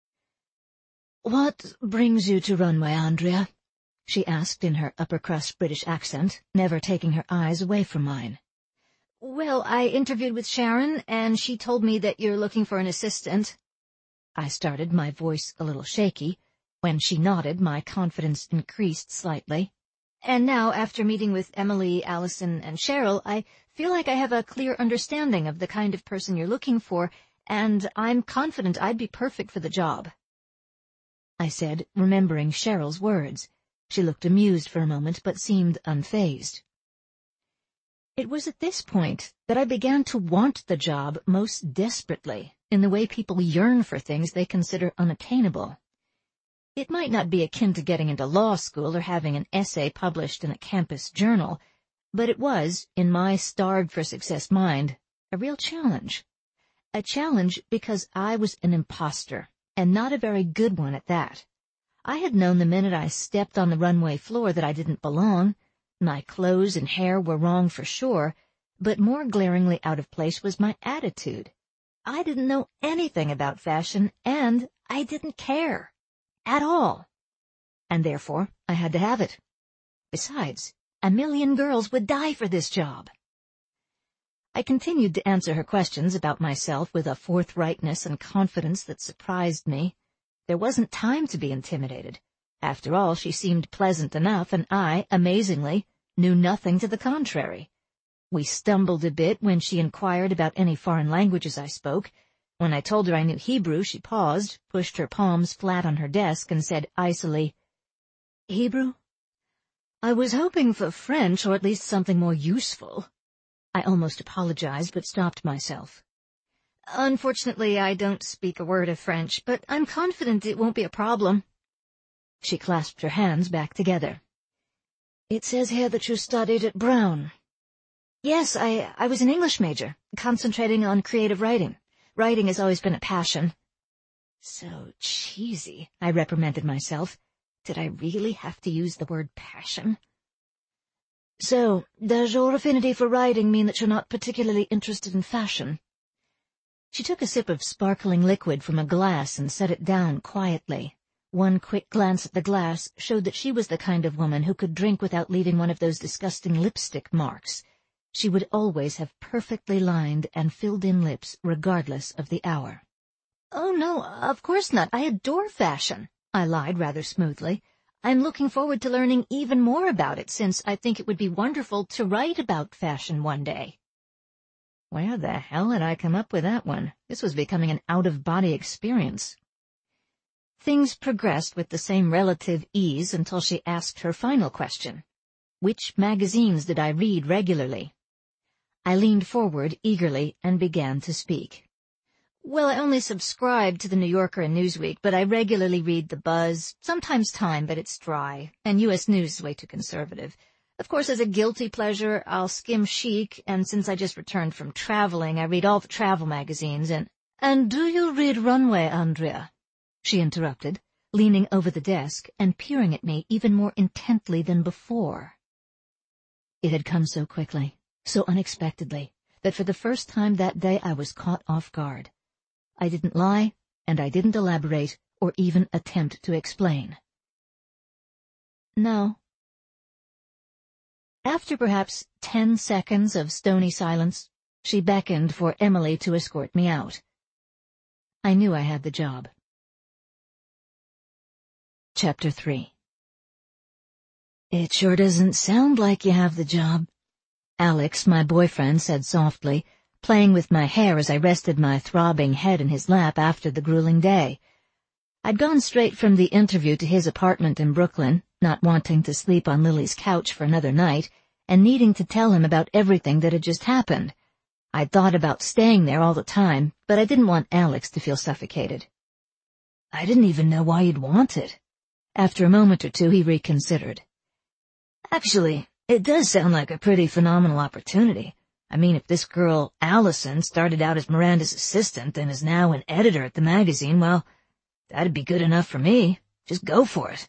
"What brings you to Runway, Andrea?" she asked in her upper-crust British accent, never taking her eyes away from mine. "Well, I interviewed with Sharon, and she told me that you're looking for an assistant." I started, my voice a little shaky. When she nodded, my confidence increased slightly. "And now, after meeting with Emily, Allison, and Cheryl, I feel like I have a clear understanding of the kind of person you're looking for, and I'm confident I'd be perfect for the job," I said, remembering Cheryl's words. She looked amused for a moment, but seemed unfazed. It was at this point that I began to want the job most desperately, in the way people yearn for things they consider unattainable. It might not be akin to getting into law school or having an essay published in a campus journal, but it was, in my starved-for-success mind, a real challenge. A challenge because I was an imposter, and not a very good one at that. I had known the minute I stepped on the runway floor that I didn't belong. My clothes and hair were wrong for sure, but more glaringly out of place was my attitude. I didn't know anything about fashion, and I didn't care. At all. And therefore, I had to have it. Besides, 1,000,000 girls would die for this job. I continued to answer her questions about myself with a forthrightness and confidence that surprised me. There wasn't time to be intimidated. After all, she seemed pleasant enough, and I, amazingly, knew nothing to the contrary. We stumbled a bit when she inquired about any foreign languages I spoke. When I told her I knew Hebrew, she paused, pushed her palms flat on her desk, and said icily, "Hebrew? I was hoping for French, or at least something more useful." I almost apologized, but stopped myself. "Unfortunately, I don't speak a word of French, but I'm confident it won't be a problem." She clasped her hands back together. "It says here that you studied at Brown." "Yes, I was an English major, concentrating on creative writing. Writing has always been a passion." So cheesy, I reprimanded myself. Did I really have to use the word passion? "So, does your affinity for writing mean that you're not particularly interested in fashion?" She took a sip of sparkling liquid from a glass and set it down quietly. One quick glance at the glass showed that she was the kind of woman who could drink without leaving one of those disgusting lipstick marks. She would always have perfectly lined and filled-in lips regardless of the hour. "Oh, no, of course not. I adore fashion," I lied rather smoothly. "I'm looking forward to learning even more about it, since I think it would be wonderful to write about fashion one day." Where the hell had I come up with that one? This was becoming an out-of-body experience. Things progressed with the same relative ease until she asked her final question. Which magazines did I read regularly? I leaned forward eagerly and began to speak. "Well, I only subscribe to the New Yorker and Newsweek, but I regularly read The Buzz, sometimes Time, but it's dry, and U.S. News is way too conservative. Of course, as a guilty pleasure, I'll skim Chic, and since I just returned from traveling, I read all the travel magazines, And do you read Runway, Andrea?" she interrupted, leaning over the desk and peering at me even more intently than before. It had come so quickly, so unexpectedly, that for the first time that day I was caught off guard. I didn't lie, and I didn't elaborate or even attempt to explain. No. After perhaps 10 seconds of stony silence, she beckoned for Emily to escort me out. I knew I had the job. Chapter 3. "It sure doesn't sound like you have the job," Alex, my boyfriend, said softly, playing with my hair as I rested my throbbing head in his lap after the grueling day. I'd gone straight from the interview to his apartment in Brooklyn, not wanting to sleep on Lily's couch for another night, and needing to tell him about everything that had just happened. I'd thought about staying there all the time, but I didn't want Alex to feel suffocated. "I didn't even know why you'd want it." After a moment or two, he reconsidered. "Actually, it does sound like a pretty phenomenal opportunity. I mean, if this girl, Allison, started out as Miranda's assistant and is now an editor at the magazine, well, that'd be good enough for me. Just go for it."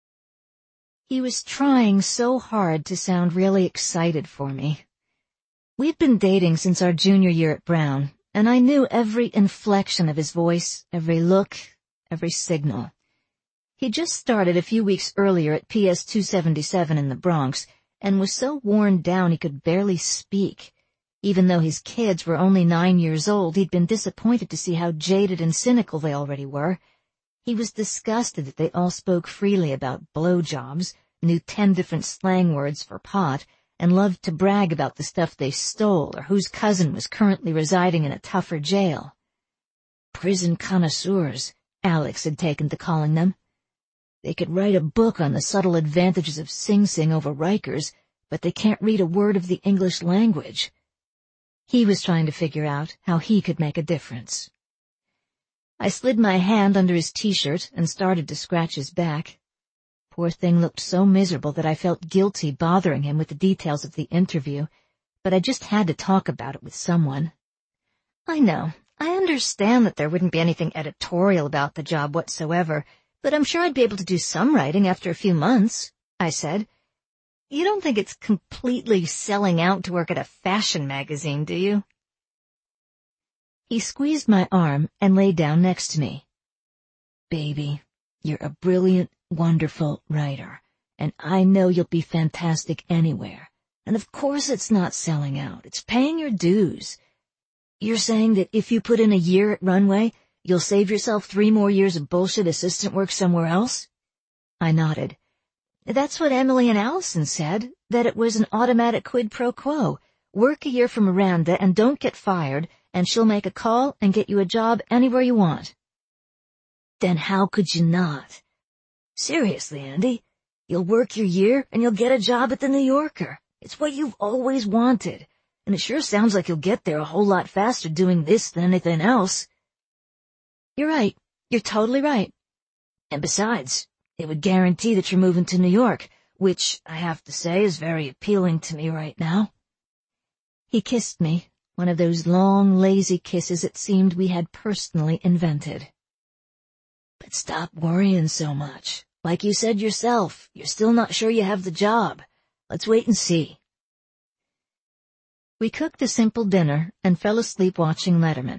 He was trying so hard to sound really excited for me. We'd been dating since our junior year at Brown, and I knew every inflection of his voice, every look, every signal. He just started a few weeks earlier at PS 277 in the Bronx, and was so worn down he could barely speak. Even though his kids were only 9 years old, he'd been disappointed to see how jaded and cynical they already were. He was disgusted that they all spoke freely about blowjobs, knew 10 different slang words for pot, and loved to brag about the stuff they stole or whose cousin was currently residing in a tougher jail. Prison connoisseurs, Alex had taken to calling them. They could write a book on the subtle advantages of Sing Sing over Rikers, but they can't read a word of the English language. He was trying to figure out how he could make a difference. I slid my hand under his t-shirt and started to scratch his back. Poor thing looked so miserable that I felt guilty bothering him with the details of the interview, but I just had to talk about it with someone. "I know. I understand that there wouldn't be anything editorial about the job whatsoever, but I'm sure I'd be able to do some writing after a few months," I said. "You don't think it's completely selling out to work at a fashion magazine, do you?" He squeezed my arm and lay down next to me. "Baby, you're a brilliant, wonderful writer, and I know you'll be fantastic anywhere. And of course it's not selling out, it's paying your dues. You're saying that if you put in a year at Runway, you'll save yourself 3 more years of bullshit assistant work somewhere else?" I nodded. "That's what Emily and Allison said, that it was an automatic quid pro quo. Work a year for Miranda and don't get fired, and she'll make a call and get you a job anywhere you want." "Then how could you not? Seriously, Andy, you'll work your year and you'll get a job at the New Yorker. It's what you've always wanted, and it sure sounds like you'll get there a whole lot faster doing this than anything else." "You're right. You're totally right. And besides, it would guarantee that you're moving to New York, which, I have to say, is very appealing to me right now." He kissed me, one of those long, lazy kisses it seemed we had personally invented. "But stop worrying so much. Like you said yourself, you're still not sure you have the job. Let's wait and see." We cooked a simple dinner and fell asleep watching Letterman.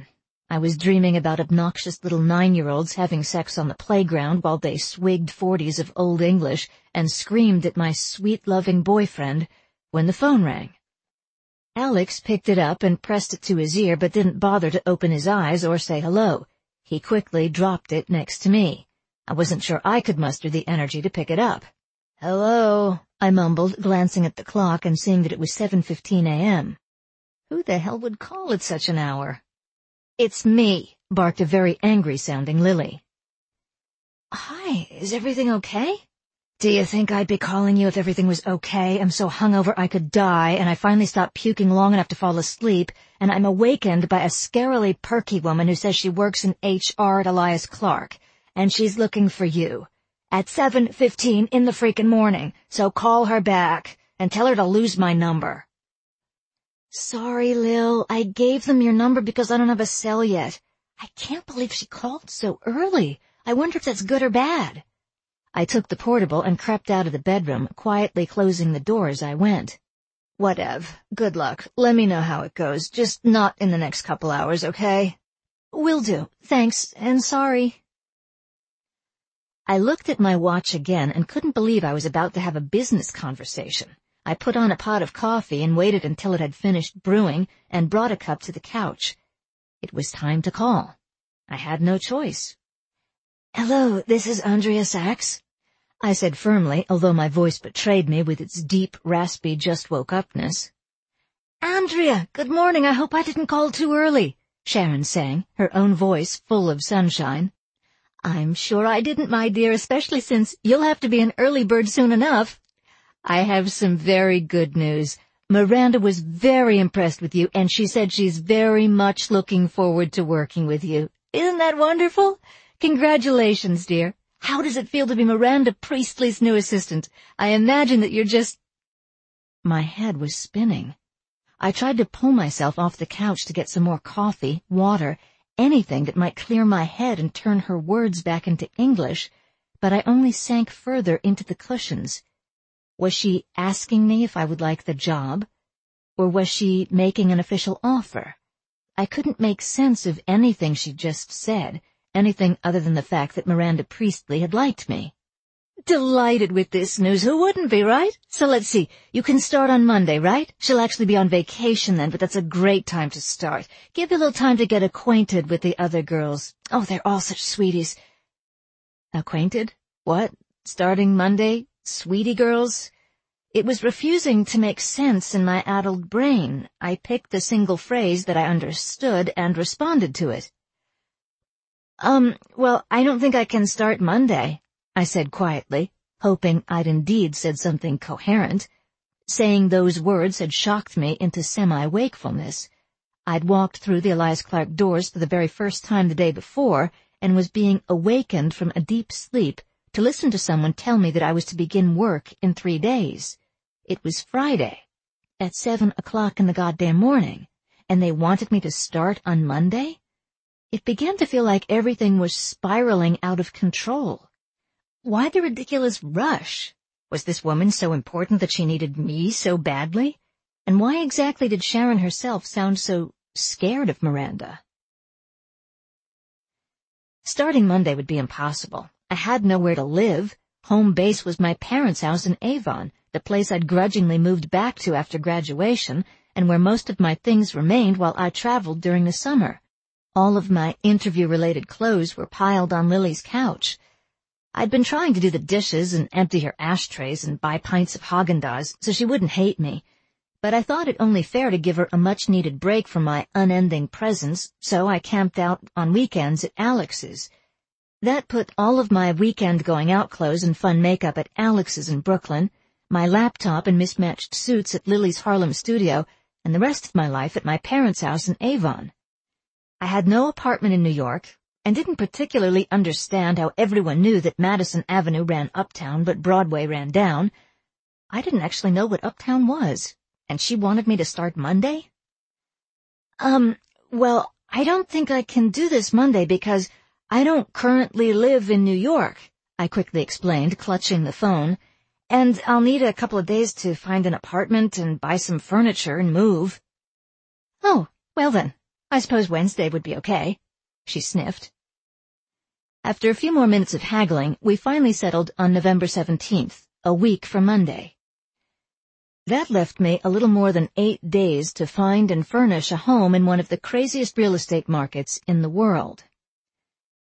I was dreaming about obnoxious little 9-year-olds having sex on the playground while they swigged 40s of Old English and screamed at my sweet, loving boyfriend when the phone rang. Alex picked it up and pressed it to his ear but didn't bother to open his eyes or say hello. He quickly dropped it next to me. I wasn't sure I could muster the energy to pick it up. "Hello," I mumbled, glancing at the clock and seeing that it was 7:15 a.m. Who the hell would call at such an hour? "It's me," barked a very angry-sounding Lily. "Hi, is everything okay?" "Do you think I'd be calling you if everything was okay? I'm so hungover I could die, and I finally stopped puking long enough to fall asleep, and I'm awakened by a scarily perky woman who says she works in HR at Elias Clark, and she's looking for you. At 7:15 in the freaking morning, so call her back, and tell her to lose my number." "Sorry, Lil, I gave them your number because I don't have a cell yet. I can't believe she called so early. I wonder if that's good or bad." I took the portable and crept out of the bedroom, quietly closing the door as I went. "Whatev. Good luck. Let me know how it goes. Just not in the next couple hours, okay?" "Will do. Thanks, and sorry." I looked at my watch again and couldn't believe I was about to have a business conversation. I put on a pot of coffee and waited until it had finished brewing and brought a cup to the couch. It was time to call. I had no choice. "Hello, this is Andrea Sachs," I said firmly, although my voice betrayed me with its deep, raspy, just-woke-upness. "Andrea, good morning. I hope I didn't call too early," Sharon sang, her own voice full of sunshine. "I'm sure I didn't, my dear, especially since you'll have to be an early bird soon enough. I have some very good news. Miranda was very impressed with you, and she said she's very much looking forward to working with you. Isn't that wonderful? Congratulations, dear. How does it feel to be Miranda Priestley's new assistant? I imagine that you're just—" My head was spinning. I tried to pull myself off the couch to get some more coffee, water, anything that might clear my head and turn her words back into English, but I only sank further into the cushions. Was she asking me if I would like the job? Or was she making an official offer? I couldn't make sense of anything she just said, anything other than the fact that Miranda Priestley had liked me. "Delighted with this news. Who wouldn't be, right? So let's see. You can start on Monday, right? She'll actually be on vacation then, but that's a great time to start. Give you a little time to get acquainted with the other girls. Oh, they're all such sweeties." Acquainted? What? Starting Monday? Sweetie girls? It was refusing to make sense in my addled brain. I picked the single phrase that I understood and responded to it. Well, I don't think I can start Monday," I said quietly, hoping I'd indeed said something coherent. Saying those words had shocked me into semi-wakefulness. I'd walked through the Elias Clark doors for the very first time the day before and was being awakened from a deep sleep to listen to someone tell me that I was to begin work in 3 days. It was Friday, at 7 o'clock in the goddamn morning, and they wanted me to start on Monday? It began to feel like everything was spiraling out of control. Why the ridiculous rush? Was this woman so important that she needed me so badly? And why exactly did Sharon herself sound so scared of Miranda? Starting Monday would be impossible. I had nowhere to live. Home base was my parents' house in Avon, the place I'd grudgingly moved back to after graduation, and where most of my things remained while I traveled during the summer. All of my interview-related clothes were piled on Lily's couch. I'd been trying to do the dishes and empty her ashtrays and buy pints of Haagen-Dazs so she wouldn't hate me, but I thought it only fair to give her a much-needed break from my unending presence, so I camped out on weekends at Alex's. That put all of my weekend going-out clothes and fun makeup at Alex's in Brooklyn, my laptop and mismatched suits at Lily's Harlem studio, and the rest of my life at my parents' house in Avon. I had no apartment in New York, and didn't particularly understand how everyone knew that Madison Avenue ran uptown but Broadway ran down. I didn't actually know what uptown was, and she wanted me to start Monday? Well, I don't think I can do this Monday because I don't currently live in New York, I quickly explained, clutching the phone, and I'll need a couple of days to find an apartment and buy some furniture and move. Oh, well then, I suppose Wednesday would be okay. She sniffed. After a few more minutes of haggling, we finally settled on November 17th, a week from Monday. That left me a little more than 8 days to find and furnish a home in one of the craziest real estate markets in the world.